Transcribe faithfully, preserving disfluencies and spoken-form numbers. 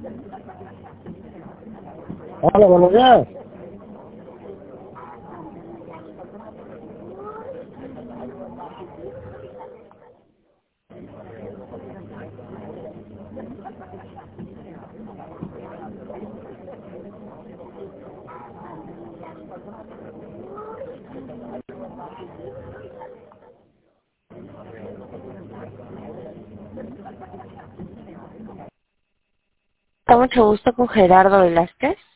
Hola, buenos días. Está mucho gusto con Gerardo Velázquez.